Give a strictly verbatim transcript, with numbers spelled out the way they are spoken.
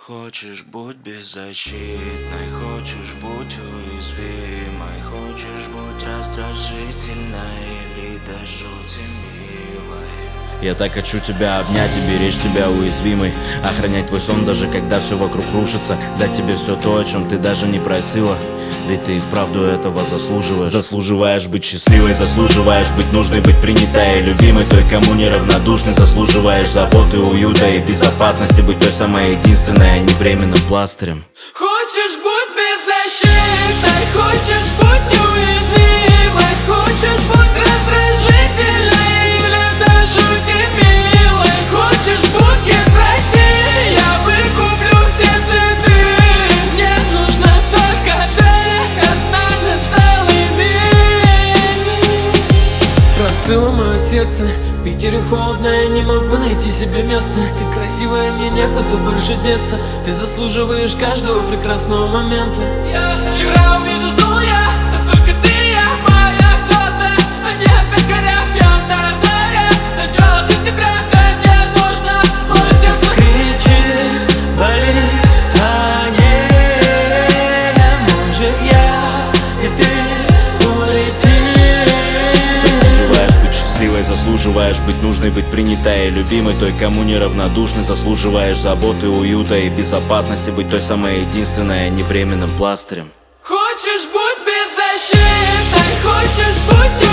Хочешь будь беззащитной, хочешь будь уязвимой, хочешь будь раздражительной или до жути милой. Я так хочу тебя обнять и беречь тебя уязвимой, охранять твой сон, даже когда все вокруг рушится, дать тебе все то, о чем ты даже не просила. Ведь ты и вправду этого заслуживаешь. Заслуживаешь быть счастливой, заслуживаешь быть нужной, быть принятой и любимой, той, кому неравнодушный. Заслуживаешь заботы, уюта и безопасности, быть той самой единственной, а не временным пластырем. Хочешь будь беззащитной, хочешь будь уязвимой, хочешь будь раздражительной или до жути милой. Хочешь букет в России, я выкуплю все цветы. Мне нужна только ты, одна на целый мир. Простыло мое сердце, в Питере холодно, я не могу найти себе места. Ты красивая, мне некуда больше деться. Ты заслуживаешь каждого прекрасного момента. Я вчера увидел сон, я, но только ты, я моя звезда. Они опять горят, пьяная заря. Начало сентября, ты мне нужна. Мое сердце кричит, болит, а не может я и ты улетим. Заслуживаешь быть счастливой, заслуживаешь быть нужной, быть принятой и любимой, той, кому неравнодушный. Заслуживаешь заботы, уюта и безопасности, быть той самой единственной, а не временным пластырем. Хочешь будь беззащитной, хочешь будь